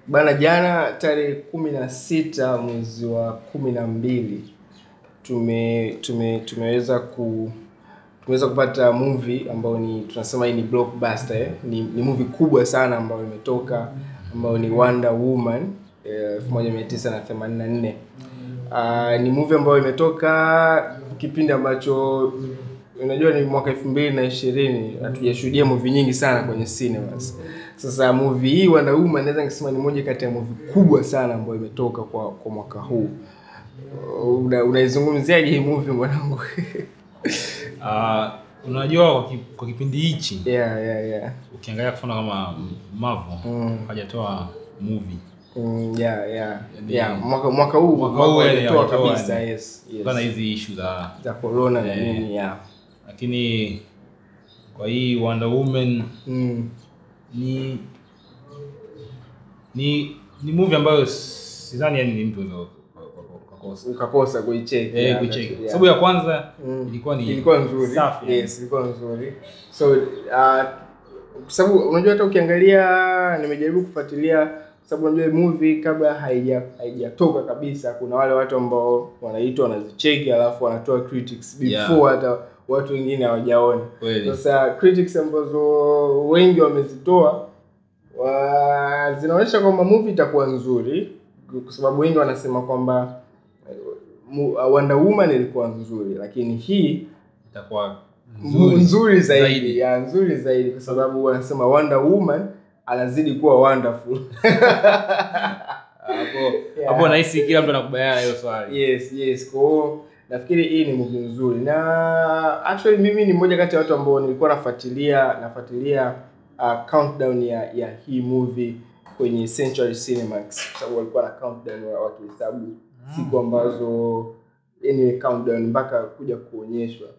Bana jana tarehe 16 mwezi wa 12 tumeweza kupata movie ambayo ni tunasema hii ni blockbuster ni movie kubwa sana ambayo imetoka ambayo ni Wonder Woman 1984. Ni movie ambayo imetoka kipindi ambacho unajua ni mwaka 2020, hatujashuhudia movie nyingi sana kwenye cinemas. Sasa movie hii Wonder Woman naweza kusema ni moja kati ya movie kubwa sana ambayo imetoka kwa mwaka huu. Unaizungumziaje hii movie mwanangu? Unajua kwa kipindi hichi yeah. Ukiangalia kufanya kama Marvel hajatoa movie. Mwaka huu hajatoa kabisa. Yes. Kuna hizi issue za corona na nini Lakini kwa hii Wonder Woman ni movie ambayo sidhani ni mtu ukakosa kuicheki. Sababu ya kwanza ilikuwa nzuri. Safi. Yes, ilikuwa nzuri. So kwa sababu unajua hata ukiangalia, nimejaribu kufuatilia sababu unajua movie kabla haijatoka kabisa kuna wale watu ambao wanaitwa wanazicheki alafu wanatoa critics before hata watu wengine hawajaona. Sasa critics ambazo wengi wamezitoa zinaonyesha kwamba movie itakuwa nzuri kwa sababu wengi wanasema kwamba Wonder Woman ilikuwa nzuri, lakini hii itakuwa nzuri zaidi. Nzuri zaidi kwa sababu wanasema Wonder Woman anazidi kuwa wonderful. Hapo nahisi kila mtu anakubaliana hiyo swali. Yes. Kwa nafikiri hii ni movie nzuri. Na actually mimi ni mmoja kati ya watu ambao nilikuwa nafuatilia countdown ya hii movie kwenye Century Cinemax, kwa sababu walikuwa na countdown wakihesabu siku ambazo countdown mpaka kuja kuonyeshwa.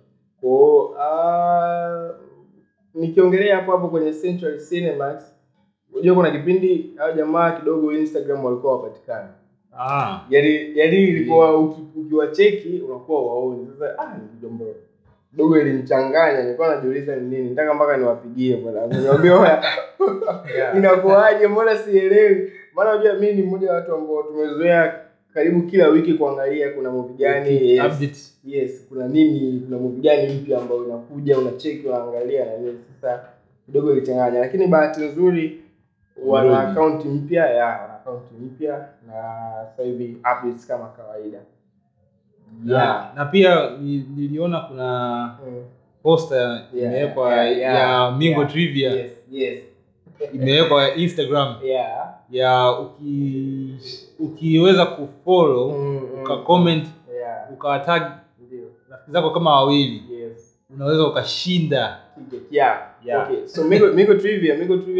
Kwa nikiongelea hapo kwenye Century Cinemax, unajua kuna kipindi hao jamaa kidogo Instagram walikuwa wapatikana. Yaani ilikuwa ukiwacheki unakuwa waone. Sasa ni jambo dogo ilinichanganya, nilikuwa najiuliza ni nini. Nataka mpaka niwapigie bwana. Niwaambie inakuaje, mbona sielewi. Maana unajua mimi ni mmoja wa watu ambao tumezoea karibu kila wiki kuangalia kuna movie gani yes kuna nini, kuna movie gani mpya ambayo inakuja, unacheki unaangalia na nini. Sasa kidogo ilichanganya, lakini bahati nzuri wana account mpya na sasa hivi updates kama kawaida. Na pia niliona kuna poster imewekwa ya Mingo Trivia. Yes. Imewekwa Instagram. Ya ukiweza kufollow, ukacomment, ukawatag rafiki zako kama wawili. Unaweza ukashinda ticket. Okay. So Mingo Trivia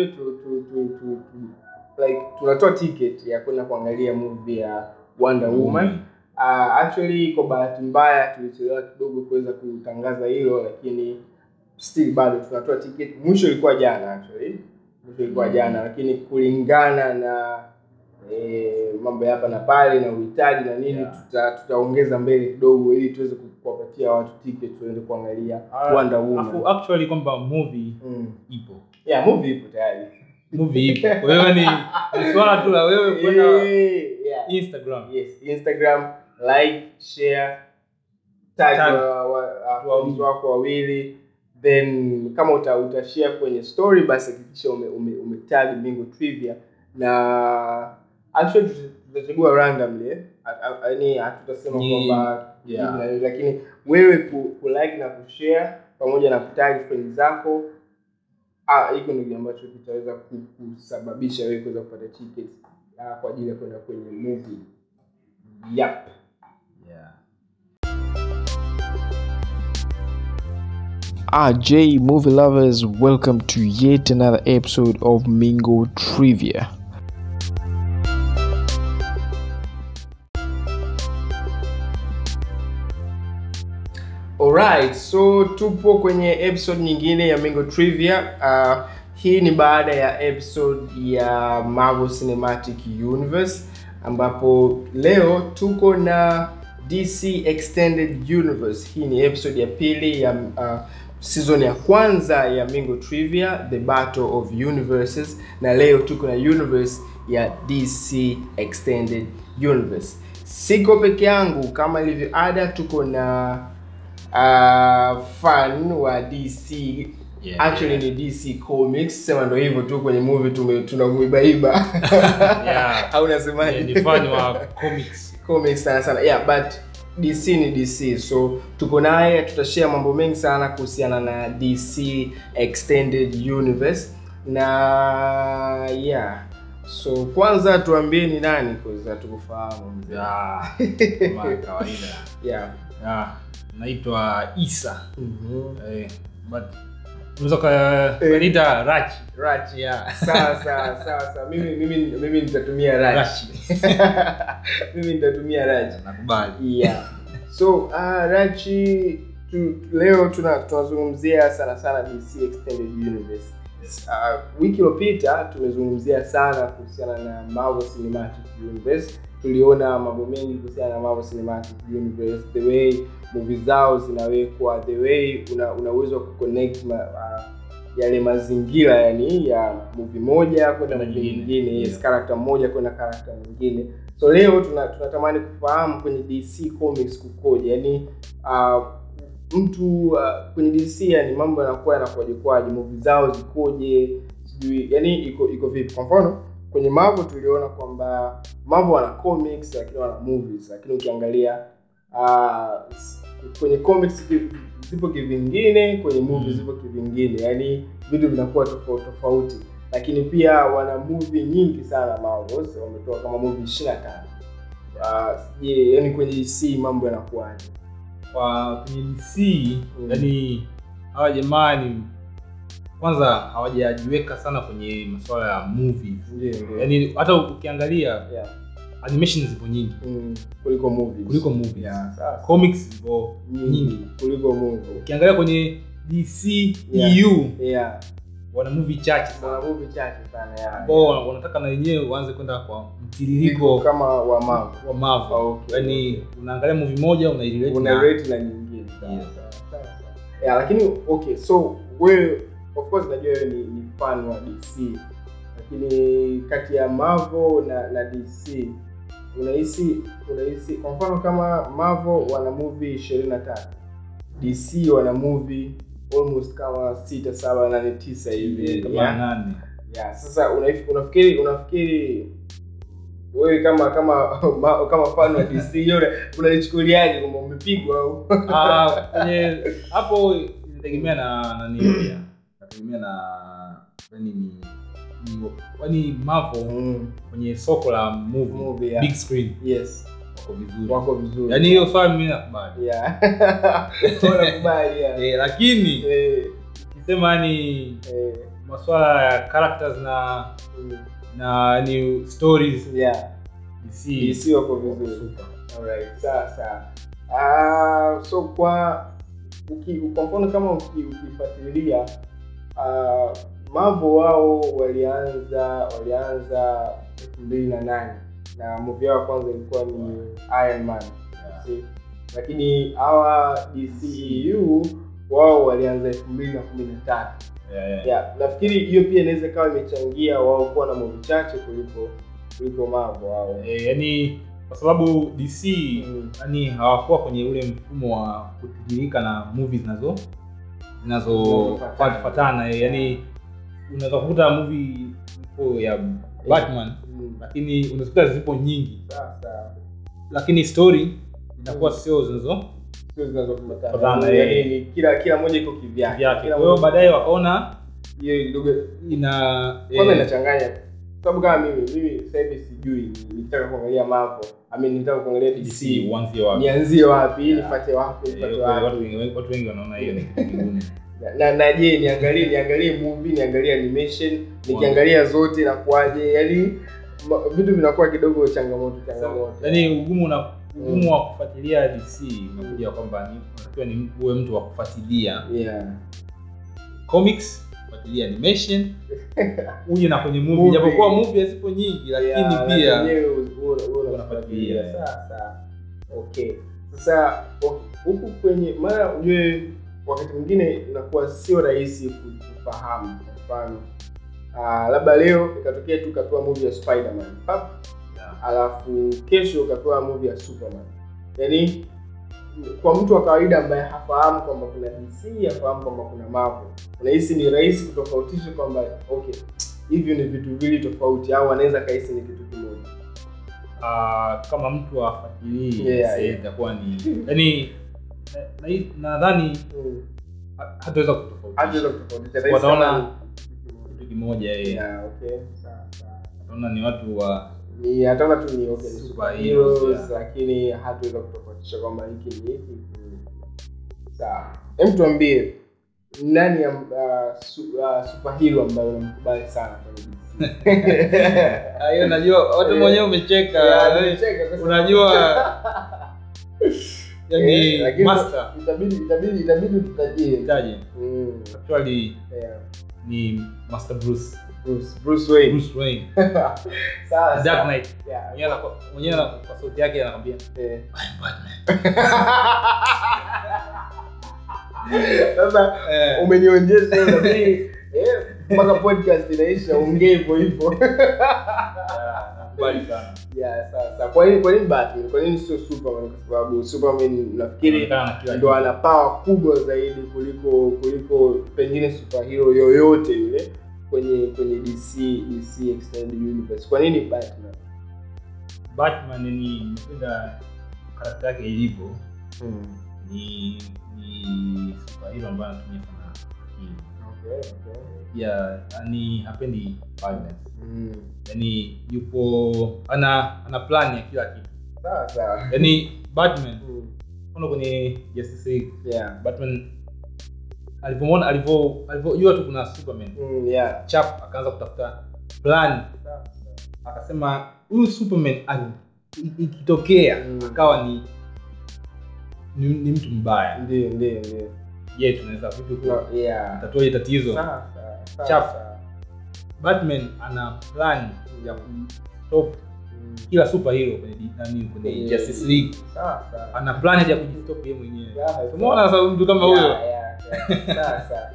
like tunatoa ticket ya kwenda kuangalia movie ya Wonder Woman. Actually kwa bahati mbaya tulichelewa kidogo kuweza kutangaza hilo, lakini still bado tunatoa ticket. Mwisho ilikuwa jana lakini kulingana na mambo hapa na pale na uhitaji na nini tutaongeza mbele kidogo ili tuweze kuwapatia watu ticket tuende kuangalia Wonder Woman. Actually kwamba movie ipo. Movie ipo tayari. Movie ipo. Wewe ni swala tu la wewe kwenda Instagram. Yes, Instagram, like, share, tag wako wawili. Then kama utashare kwenye story basi hakikisha umetag Mingo Trivia. Na actually tutachagua randomly. Yaani hatutasema kwamba lakini wewe ku-like na kushare pamoja na kutag friends zako, hiko ndio ambacho kitaweza kusababisha wewe kuweza kupata tickets kwa ajili ya kwenda kwenye movie. J movie lovers, welcome to yet another episode of Mingo Trivia. Alright, so tupo kwenye episode nyingine ya Mingo Trivia. Hii ni baada ya episode ya Marvel Cinematic Universe, ambapo leo tuko na DC Extended Universe. Hii ni episode ya pili ya season ya kwanza ya Mingo Trivia, The Battle of Universes, na leo tuko na universe ya DC Extended Universe. Siko peke yangu, kama ilivyo ada, tuko na fan wa DC. Actually ni DC Comics, sema ndo hivyo tu, kwenye movie tunamuibaiba. Au unasemaje? Ni fan wa comics sana. Yeah, but DC ni DC, so tuko naye, tutashare mambo mengi sana kuhusiana na DC Extended Universe. Na yeah, so kwanza tuambie ni nani, kwa tukufahamu mzee. Kama kawaida. Naitwa Isa. But unaweza kuniita Rachi. Sawa. Mimi nitatumia Rachi. Mimi nitatumia Rachi. Nakubali. Yeah. So Rachi, leo tunazungumzia sana DC Extended Universe. Wiki iliyopita tumezungumzia sana kuhusiana na Marvel Cinematic Universe. Tuliona mambo mengi kuhusiana na Marvel Cinematic Universe, the way movies zao zinawekwa, the way una uwezo wa kuconnect yale mazingira, yani ya movie moja kwenda movie nyingine, character moja kwenda character nyingine. So leo tunatamani kufahamu kwenye DC Comics kukoje, yani mtu kwenye DC, yani mambo yanakuwaje, movie zao zikoje, sijui yani iko vipi. Kwa mfano kwenye Marvel tuliona kwamba Marvel wana comics lakini wana movies, lakini ukiangalia kwenye comics zipo kivingine, kwenye movies zipo kivingine, yani vitu vinakuwa tofauti. Lakini pia wana movie nyingi sana Marvel, wametoa kama movie 25. Yani kwenye DC mambo yanakuwaje? Kwa kwenye DC yani hawa jamani kwanza hawajajiweka sana kwenye masuala ya movies. Yani hata ukiangalia animation zipo nyingi kuliko movies. Comics zipo nyingi kuliko movies. Ukiangalia kwenye DC EU wana movie chache sana. Wanataka na wenyewe uanze kwenda kwa mtiririko kama wa Marvel. Okay. Yani unaangalia movie moja una rate na nyingine. Lakini okay, so wewe of course najua wewe ni fan wa DC. Lakini kati ya Marvel na DC unahisi kwa mfano kama Marvel wana movie 23, DC wana movie almost kama 6, 7, 8, 9 hivi, kama 8. Sasa unafikiri wewe kama fan wa DC yule unalichukuliaje, kama umepigwa au? Hapo inategemea na nini pia. Inategemea na ni Marvel kwenye soko la movie big screen. Yes. Wako vizuri. Yaani hiyo swali mimi nakubali. Nakubali. Lakini ukisema ni masuala ya characters na ni stories DC wako vizuri. Alright, sawa. So kwa mfano kama ukifuatilia Marvel wao walianza 2008 na movie yao kwanza ilikuwa ni Iron Man. Lakini hawa DCEU wao walianza 2013. Nafikiri hiyo pia inaweza kawa imechangia wao kuwa na movie chache kuliko Marvel wao. Yani kwa sababu DC yani hawakuwa kwenye ule mfumo wa kutiririka na movies zinazofuatana. Yani unaweza kukuta movie ya Batman lakini unazikuta zipo nyingi. Lakini story inakuwa sio zinazofuatana. Yani kila moja iko kivyake. Kwa hiyo baadaye wakaona hiyo lugha kwanza inachanganya. Sababu kama mimi sasa hivi sijui nitaka kuangalia Marvel, nitaka kuangalia DC, nianzie wapi, nifuate wapi. Watu wengi wanaona hiyo ni kitu kigumu. Na je, niangalie movie, niangalie animation, nikiangalia zote inakuaje? Yani vitu vinakuwa kidogo changamoto. Yani ugumu wa kufuatilia DC unakuja kwamba unatakiwa ni uwe mtu wa kufuatilia comics, kufuatilia animation, uje na kwenye movie. Japokuwa movie zipo nyingi lakini pia unafuatilia. Sasa okay. Sasa huku kwenye mara ujue wakati mwingine inakuwa sio rahisi kufahamu. Kwa mfano labda leo ikatokea tu katoa movie ya Spider-Man alafu kesho katoa movie ya Superman. Yaani kwa mtu wa kawaida ambaye hafahamu kwamba kuna DC, hafahamu kwamba kuna Marvel, unahisi ni rahisi kutofautisha kwamba okay, hivi ni vitu vili tofauti au anaweza kahisi ni kitu kimoja. Kama mtu afuatilie itakuwa ni yaani nadhani hataweza kutofautisha. Wataona kitu kimoja okay. Sawa. Wataona ni watu wa ni ataona tu ni okay superheroes, lakini hataweza kutofautisha kwamba hiki ni hiki. Sawa. Hem, tuambie nani superhero ambaye unamkubali sana kwa DC? Hiyo najua watu mwenyewe umecheka. Unajua yani master itabidi tutajie. Actually ni Master Bruce Wayne. Sawa. Dark Knight. Mwenyewe kwa sauti yake anakuambia Batman. Sasa umenionjesha lakini mpaka podcast inaisha ongea hivyo. Nakubali sana. Sasa kwa nini Batman? Kwa nini sio Superman? Kwa sababu Superman nafikiri ndio ana power kubwa zaidi kuliko pengine superhero yoyote yule kwenye DC Extended Universe. Kwa nini Batman? Batman ni napenda karakta yake ilivyo. Ni superhero ambaye anatumia sana akili. Okay. Ni hapendi violence. Yaani yupo ana plan ya kila kitu. Sawa. Yaani Batman kwenye Justice League. Batman alivyojua tu kuna Superman. Chap akaanza kutafuta plan. Akasema huyu Superman ikitokea akawa ni mtu mbaya. Ndio. Tunaweza vipi tatoa ile tatizo. Chap Batman ana plan ya kustop kila superhero kwenye Justice League. Ana plan ya kujistop yeye mwenyewe. Umeona sasa mtu kama huyo? Sasa.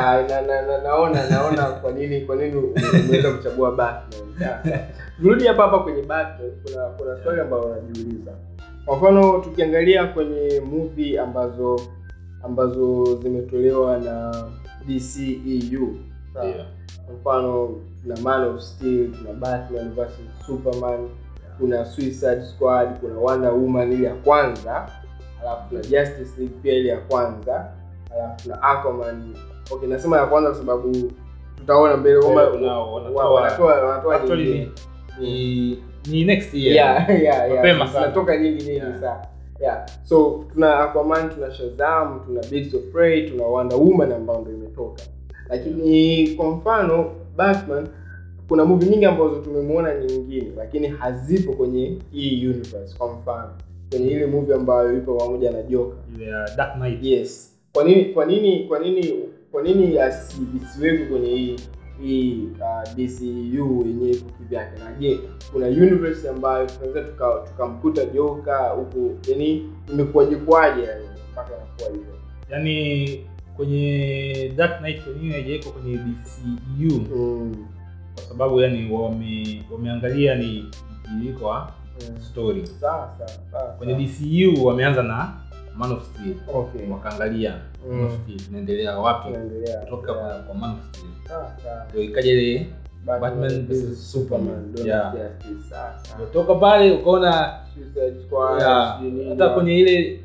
Naona kwa nini umeweza kuchagua Batman. Rudi hapa kwenye Batman, kuna swali ambalo unajiuliza. Kwa mfano tukiangalia kwenye movie ambazo zimetolewa na DCEU. Kwa mfano tuna Man of Steel, tuna Batman vs Superman, kuna Suicide Squad, kuna Wonder Woman ile ya kwanza, alafu kuna Justice League pia ile ya kwanza, alafu kuna Aquaman. Okay, nasema ya kwanza kwa sababu tutaona mbele kwamba wanatoa actually ni next year. Mapema sana. Tunatoka nyingi sana. So tuna Aquaman, tuna Shazam, tuna Birds of Prey, tuna Wonder Woman ambayo ndio imetoka. Lakini kwa mfano Batman kuna movie nyingi ambazo tumemwona nyingine lakini hazipo kwenye hii universe. Kwa mfano kwenye ile movie ambayo ipo pamoja na Joker, ile Dark Knight. Yes. Kwa nini asiwekwe kwenye hii DCU yenyewe ipo kivyake? Na je, kuna universe ambayo tunaweza tukamkuta Joker huko? Yaani imekuwaje yani mpaka inakuwa hivyo? Yaani kwenye Dark Knight kwenyewe haijawekwa kwenye DCU. Kwa sababu yani wameangalia ni mtiririko story. Sawa. Kwenye DCU wameanza na Man of Steel. Okay. Wakaangalia Man of Steel inaendelea wapi? Kutoka kwa Man of Steel. Ndio ikaja ile Batman vs Superman. Kutoka pale ukaona Suicide Squad. Hata kwenye ile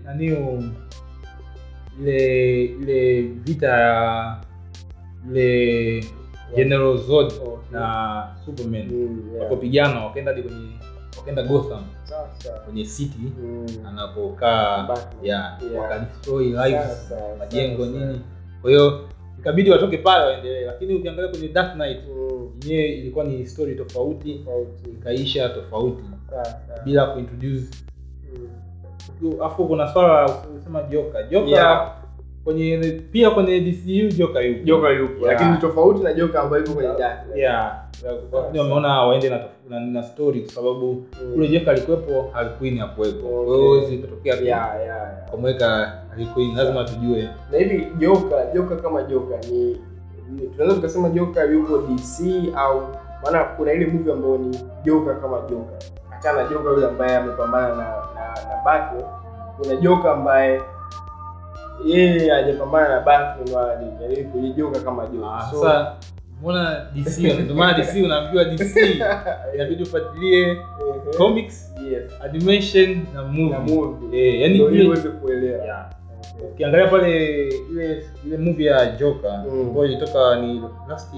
ile vita ya ile General Zod na Superman wakapigana, wakaenda Gotham kwenye city anapokaa wakadestroy lives majengo nini. Kwa hiyo ikabidi watoke pale waendelee, lakini ukiangalia kwenye Dark Knight yenyewe ilikuwa ni story tofauti, ikaisha tofauti bila kuintroduce. Afu kuna swala unasema Joker kwenye DCU Joker yupo. Lakini tofauti na Joker ambayo yuko kwenye Dark Knight. Lakini wameona waende na story kwa sababu kule Joker alikuwepo, Harley Quinn hakuwepo. Kwa hiyo huwezi kutokea kumweka Harley Quinn, lazima tujue. Na hivi Joker kama Joker ni tunaweza tukasema Joker yuko DC au maana kuna ile movie ambayo ni Joker kama Joker. Achana Joker yule ambaye amepambana na Batman. Kuna Joker ambaye yeye hajapambana na Batman wala ni Joker kama Joker. Sasa mbona DC ndio maana DC unaambiwa DC inabidi ufuatilie comics, animation na movie. Yani ili uweze kuelewa. Ukiangalia pale ile movie ya Joker ambayo ilitoka ni last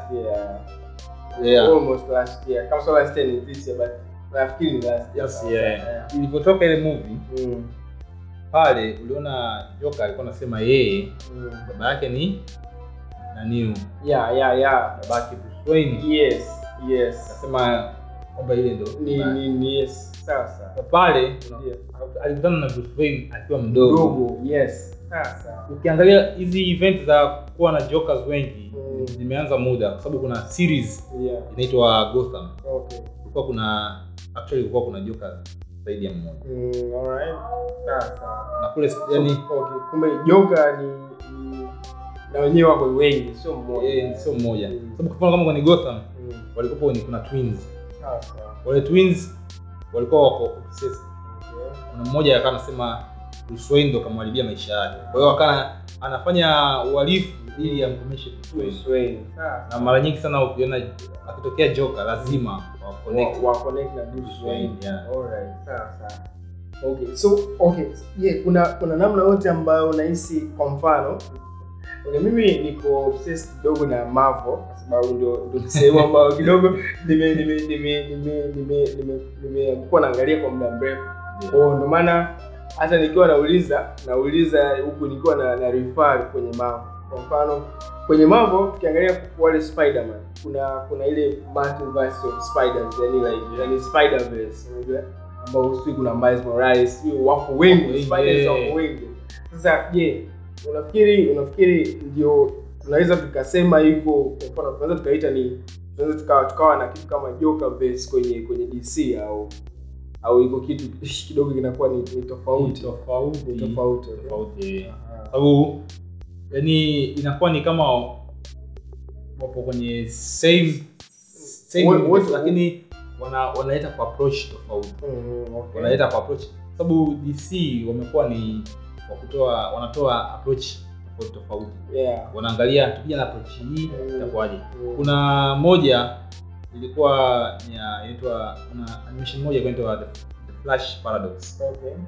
year. Almost last year. Kama last year ni this year but nafikiri ni last year. Ilipotoka ile movie pale uliona Joker alikuwa anasema yeye baba yake ni nani? Babake Bruce Wayne. Yes. Nasema kwamba ile ndo ni yes. Sasa pale alikutana na Bruce Wayne akiwa mdogo. Yes. Sasa ukiangalia hizi event za kuwa na Jokers wengi zimeanza muda kwa sababu kuna series inaitwa Gotham. Kulikuwa kuna Joker zaidi ya mmoja. Alright. Sasa na kule yani kumbe Joker ni na wenyewe wako wengi, sio mmoja. Sio mmoja. Sababu kwa kama kwenye Gotham walikuwa kuna twins. Sasa wale twins walikuwa wako obsessed. Kuna mmoja akawa anasema Bruce Wayne ndo kamharibia maisha yake. Kwa hiyo akana anafanya uhalifu ili amkomeshe Bruce Wayne. Na mara nyingi sana ukiona akitokea Joker lazima wa connect na Bruce Wayne. Alright. Sasa kuna namna yote ambayo unahisi kwa mfano mimi niko obsessed kidogo na Marvel kwa sababu ndio sehemu ambayo kidogo nimekuwa naangalia kwa muda mrefu. Ndio maana hata nikiwa nauliza huku nikiwa na refer kwenye Marvel. Kwa mfano kwenye Marvel tukiangalia wale Spider-Man kuna ile multiverse of Spiders yani Spider-Verse unajua ambao usiku kuna Miles Morales wako wengi Spiders wako wengi. Sasa unafikiri ndio tunaweza tukasema hivyo kwa mfano tunaweza tukaita tunaweza tukawa na kitu kama Joker verse kwenye DC au iko kitu kidogo kinakuwa ni tofauti. Sababu yani inakuwa ni kama wapo kwenye same lakini wanaleta kwa approach tofauti. Wanaleta kwa approach sababu DC wamekuwa ni wanatoa approach tofauti. Wanaangalia tukija na approach hii itakuwaje. Kuna moja ilikuwa inaitwa animation moja inaitwa The Flash Paradox.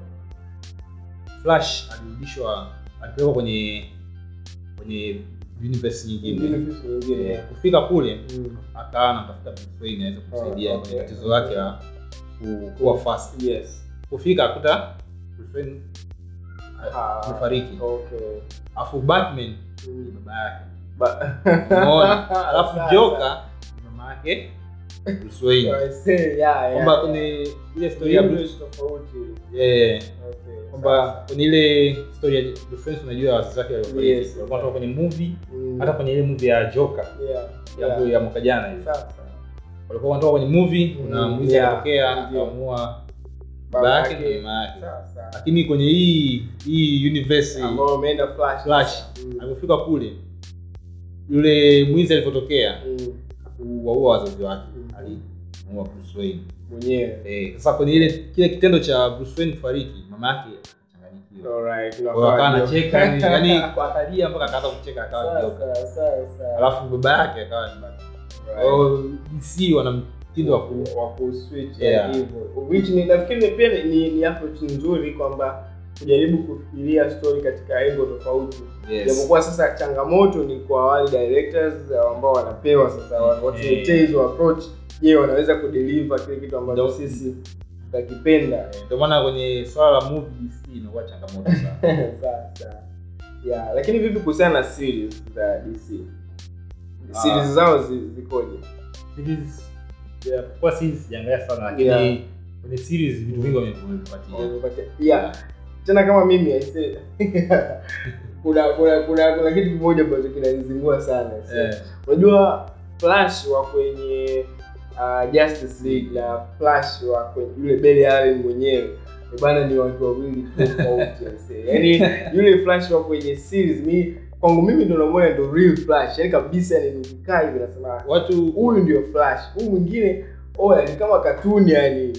Flash alipelekwa kwenye universe nyingine. Kufika kule akawa anatafuta Bruce Wayne aweze kumsaidia kwenye tatizo lake la kuwa fast. Kufika akuta Bruce Wayne amefariki. Afu Batman ni baba yake. Unaona? Alafu Joker ni mama yake Bruce Wayne. Kwamba kwenye ile story ya Bruce tofauti. Kwamba kwenye ile story ya Bruce Wayne unajua wazazi wake walikufariki. Walikuwa kwenye movie, hata kwenye ile movie ya Joker. Ya mwaka jana hivi. Walikuwa wanatoka kwenye movie, kuna mwizi anatokea akaamua baba yake ni mama yake. Lakini kwenye hii universe ambao umeenda Flash alipofika kule yule mwizi alipotokea kuwaua wazazi wake alimuua Bruce Wayne mwenyewe. Sasa kwenye kile kitendo cha Bruce Wayne kufariki mama yake akachanganyikiwa. Alright. Akawa anacheka yani kwa akalia mpaka akaanza kucheka akawa Joker. Alafu baba yake akawa ni Batman. DC wana mtindo wa kuswitch hivyo. Which ni nafikiri pia ni approach nzuri kwamba kujaribu kufikiria story katika angle tofauti. Japokuwa sasa changamoto ni kwa wale directors ambao wanapewa sasa watuletee hizo approach. Je, wanaweza kudeliver kile kitu ambacho sisi tutakipenda. Ndio maana kwenye swala la movie DC inakuwa changamoto sana. Sasa. Lakini vipi kuhusiana na series za DC? Series zao zikoje? Series kwa series sijaangalia sana lakini kwenye series vitu vingi wamepatia. Tena kama mimi I say kuna kitu kimoja ambacho kinanizingua sana. Unajua Flash wa kwenye Justice League na Flash wa kwenye yule Barry Allen mwenyewe bwana ni watu wawili tofauti. Yaani yule Flash wa kwenye series kwangu mimi ndio namuona ndio real Flash. Yaani kabisa ni nikikaa hivi nasema watu huyu ndio Flash. Huyu mwingine ni kama cartoon yani.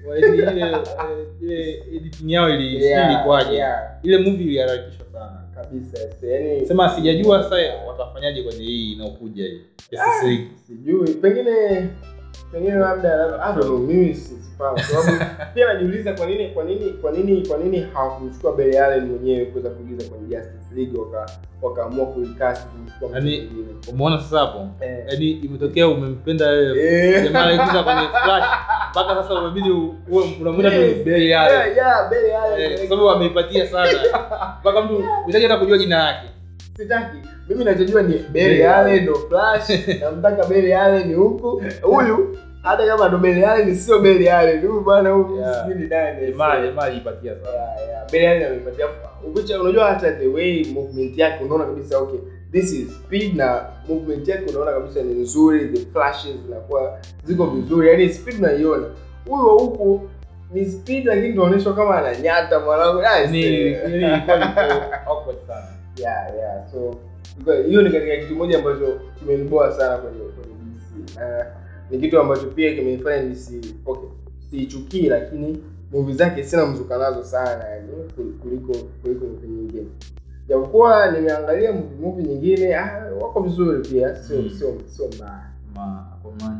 Ile editing yao ili kwaje? Ile movie iliharakishwa sana kabisa. Yaani sema sijajua sasa watafanyaje kwenye hii inaokuja hii. Sijui. Pengine labda mimi sifahamu. Sababu pia najiuliza kwa nini hawakuchukua Barry Allen mwenyewe kuweza kuigiza kwenye Justice League wakaamua kuicast kwa mtu mwingine. Umeona sasa hapo? Yaani imetokea umempenda wewe jamaa alikuja kwenye Flash mpaka sasa umebidi uwe unamwona tu Barry Allen. Barry Allen. Sababu ameipatia sana. Mpaka mtu unataka hata kujua jina lake. Sitaki. Mimi ninachojua ni Barry Allen ndo Flash. Namtaka Barry Allen huku. Huyu hata kama ndo Barry Allen sio Barry Allen. Huyu bwana huyu mimi ndani. Jamaa alipatia sana. Barry Allen amepatia. Unajua hata the way movement yake unaona kabisa okay. This is speed na movement yake unaona kabisa ni nzuri, the flashes zinakuwa ziko vizuri. Yaani speed unaiona. Huyu huku ni speed lakini tunaonyeshwa kama ananyata mwanangu. Ni awkward sana. So hiyo ni katika kitu moja ambacho kimeniboa sana kwenye DC. Ni kitu ambacho pia kimenifanya siichukii lakini movie zake sina mzuka nazo sana yani kuliko movie nyingine. Japokuwa nimeangalia movie nyingine wako vizuri pia sio mbaya. Aquaman.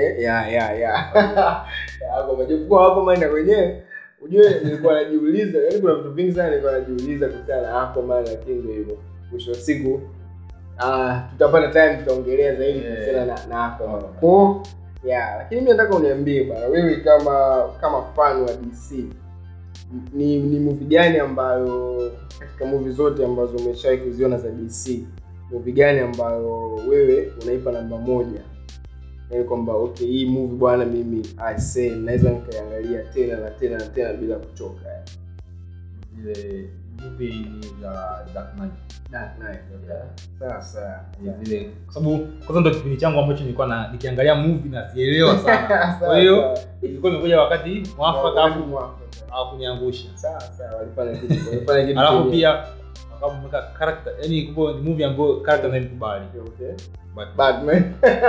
Japokuwa Aquaman na wenyewe ujue nilikuwa najiuliza yani kuna vitu vingi sana nilikuwa najiuliza kuhusiana na Aquaman lakini ndio hivyo. Mwisho wa siku tutapata time tutaongelea zaidi kuhusiana na Aquaman. Lakini mimi nataka uniambie bana wewe kama fan wa DC ni movie gani ambayo katika movie zote ambazo umeshawahi kuziona za DC movie gani ambayo wewe unaipa namba 1? Yaani kwamba okay hii movie bwana mimi naweza nikaiangalia tena na tena na tena bila kuchoka. Ile movie ni za Dark Knight. Sasa ile kwa sababu kwanza ndio kipindi changu ambacho nilikuwa nikiangalia movie na sielewa sana. Kwa hiyo ilikuwa imekuja wakati mwafaka afu hawakuniangusha. Sawa walifanya kitu. Alafu pia wakamweka character yani kubwa ni movie ambayo character naye mkubali. Okay. Batman.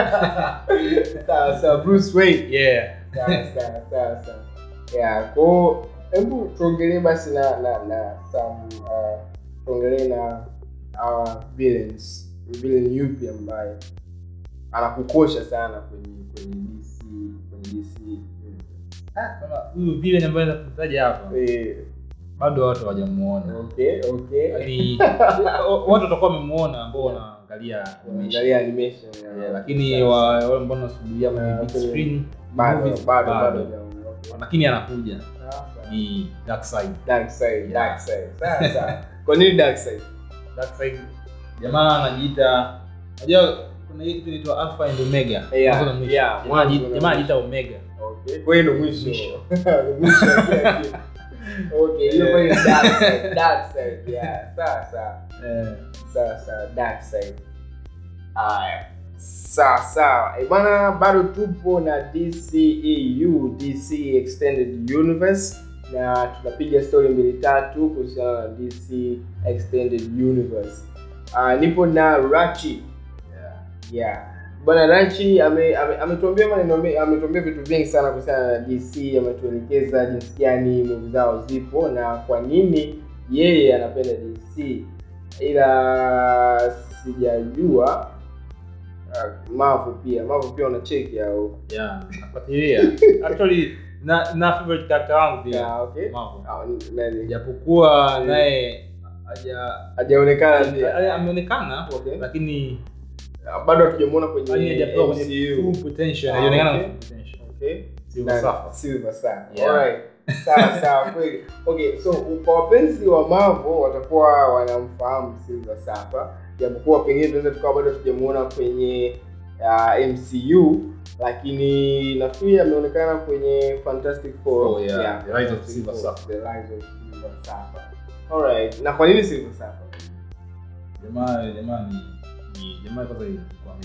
Sawa Bruce Wayne. Sawa. Kwa hebu tuongelee basi tuongelee na our villain yupi ambaye anakukosha sana kwenye DC. Kama huyu villain ambaye nakutaja hapa. Bado watu hawajamuona. Okay. Yaani watu watakuwa wamemuona ambao wanaangalia animation. Lakini wale ambao wanasubiria kwenye big screen bado. Lakini anakuja. Ni Darkseid. Sasa kwa nini Darkseid? Jamaa anajiita unajua kuna hii kitu inaitwa Alpha and Omega. Jamaa anajiita Omega. Okay. Kwa hiyo mwisho. Okay, hiyo kwa Darkseid. Sasa Darkseid. Sawa. Bwana bado tupo na DCEU, DC Extended Universe na tunapiga story 2-3 kuhusiana na DC Extended Universe. Nipo na Rachi. Bwana Rachi ametuambia vitu vingi sana kuhusiana na DC, ametuelekeza jinsi gani movie zao zipo na kwa nini yeye anapenda DC. Ila sijajua Marvel pia unacheki au nafuatilia actually na favorite character wangu pia Marvel japokuwa naye hajaonekana ameonekana lakini bado hatujamuona kwenye full potential hajaonekana full potential. Silver Surfer. Alright. Sawa kweli. Okay, so kwa wapenzi wa Marvel watakuwa wanamfahamu Silver Surfer. Japokuwa pengine tunaweza tukawa bado tujamuona kwenye MCU lakini nafikiri ameonekana kwenye Fantastic Four. The Rise of Silver Surfer. Alright. Na kwa nini Silver Surfer? Jamaa kwanza kwa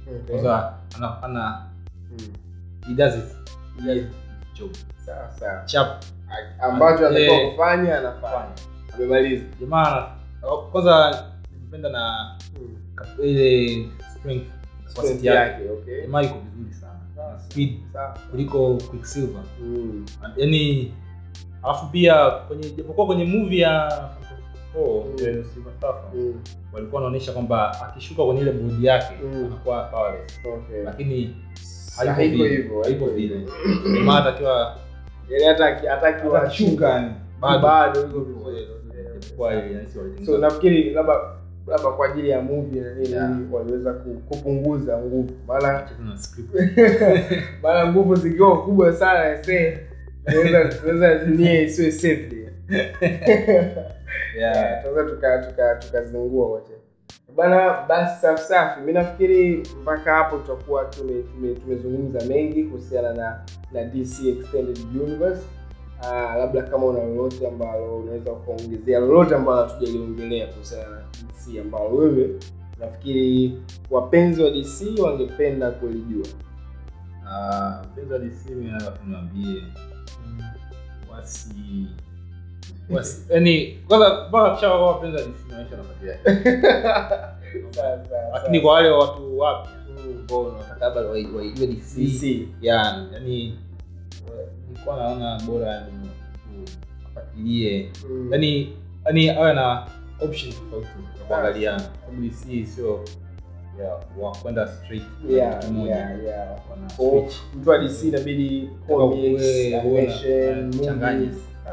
Kwanza ana he does it job. Sawa. Chap ambacho anataka kufanya anafanya. Amemaliza. Jamaa kwanza nimependa na ile strength capacity yake. Okay. Jamaa iko vizuri sana. Speed kuliko Quicksilver. Yaani alafu pia kwenye movie ya Silver Surfer walikuwa wanaonyesha kwamba akishuka kwenye ile bodi yake anakuwa powerless. Okay. Lakini haiko vile. Jamaa atakiwa hata akishuka bado yuko vizuri. Kwa hiyo so nafikiri labda kwa ajili ya movie na nini waliweza kupunguza nguvu. Maana nguvu zikiwa kubwa sana inaweza dunia isiwe safe. Tukazingua wote. Bana basi safi. Mimi nafikiri mpaka hapo tutakuwa tumezungumza mengi kuhusiana na DC Extended Universe. Labda kama una lolote ambalo unaweza kuongezea, lolote ambalo hatujaliongelea kuhusiana na DC ambalo wewe nafikiri wapenzi wa DC wangependa kulijua. Wapenzi wa DC mimi nataka niwaambie yaani kwanza mpaka kisha wapenzi wa DC maisha yanapatia. Lakini kwa wale watu wapya ambao wanataka labda waijue DC yaani nilikuwa naona bora kufuatilie yaani awe na option tofauti ya kuangalia, sababu DC sio wa kwenda straight moja. Mtu wa DC inabidi comics, animation, changanya.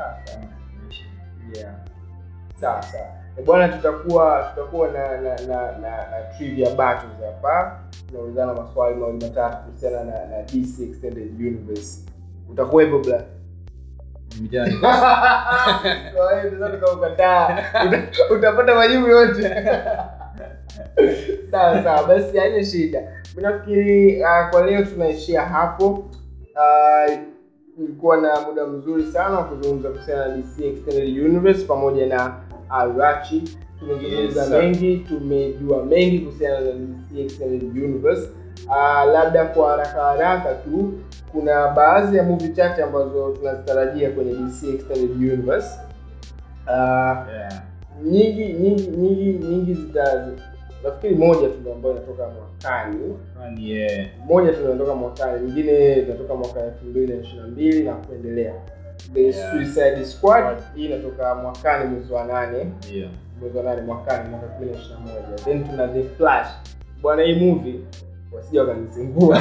Sawa. Bwana tutakuwa na trivia battles hapa. Tunaulizana maswali matatu kuhusiana na DC Extended Universe. Utakuwepo bla? Mjani. Kwa hiyo tunataka kukataa. Utapata majibu yote. Sawa, basi haina shida. Mimi nafikiri kwa leo tunaishia hapo. Nilikuwa na muda mzuri sana kuzungumza kuhusiana na DC Extended Universe pamoja na Arachi. Tumezungumza mengi, tumejua mengi kuhusiana na DC Extended Universe. Labda kwa haraka tu kuna baadhi ya movie chache ambazo tunazitarajia kwenye DC Extended Universe. Nyingi nafikiri moja tu ambayo inatoka mwakani. Moja tu inatoka mwakani, nyingine inatoka mwaka 2022 na kuendelea. The Suicide Squad hii inatoka mwakani mwezi wa 8. Mwezi wa 8 mwakani mwaka 2021. Then tuna The Flash. Bwana hii movie wasije wakanizingua.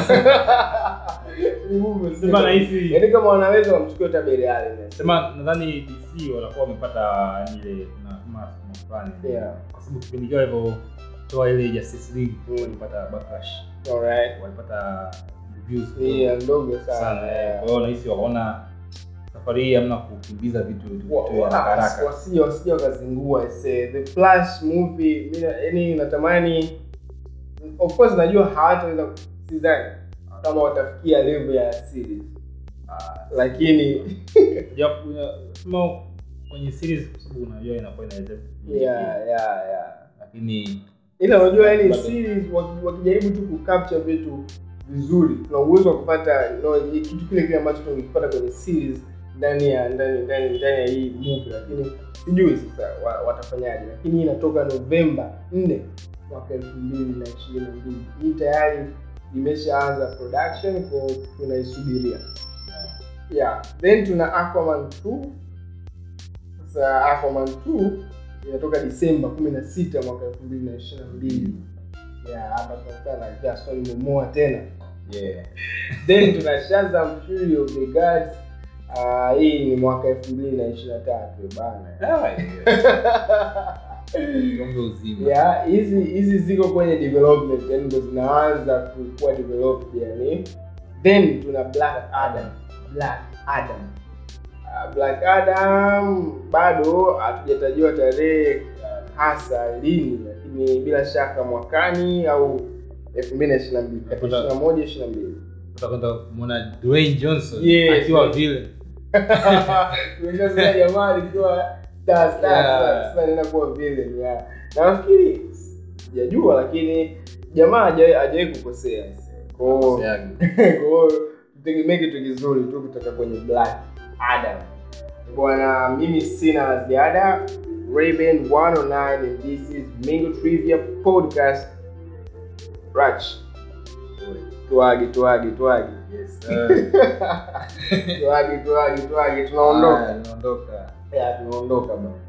Sema na hizi. Yaani kama wanaweza wamchukue tabiri Allen. Sema nadhani DC wanakuwa wamepata ile kama fulani. Kwa sababu kipindi kile hivyo toa ile Justice League walipata backlash. Alright. Walipata reviews ndogo sana. Kwa hiyo nahisi waona safari hii hamna kukimbiza vitu haraka. Wasije wakazingua. The Flash movie yaani natamani, of course najua hawataweza sidhani kama watafikia level ya series. Lakini kama kwenye series kwa sababu unajua inakuwa yeah. Lakini ila unajua yani series wakijaribu tu kucapture vitu vizuri, tuna uwezo wa kupata kitu kile ambacho tungekipata kwenye series ndani ya hii movie. Lakini sijui sasa watafanyaje. Lakini inatoka November 4 mwaka 2022. Hii tayari imeshaanza production, kwa tunaisubiria. Then tuna Aquaman 2. Sasa Aquaman 2 inatoka Disemba 16 mwaka 2022. Hapa tunakutana na Jason Momoa tena. Then tuna Shazam Fury of the Gods. Hii ni mwaka 2023 bana. Hizi ziko kwenye development, yani ndo zinaanza kuwa developed yani. Then tuna Black Adam bado hatujatajiwa tarehe hasa lini, lakini bila shaka mwakani au 2022 21-22 tutakwenda kumuona Dwayne Johnson akiwa villain. Tumeshazoea jamaa alikuwa star sasa inakuwa villain. Na nafikiri sijajua, lakini jamaa hajawahi kukosea. Kwa hiyo tutegemee kitu kizuri tu kutoka kwenye Black Adam. Bwana, mimi sina la ziada. Raven 109 and this is Mingo Trivia Podcast. Rach. Tuagi. Yes. Tuagi. Tunaondoka. Tunaondoka bwana.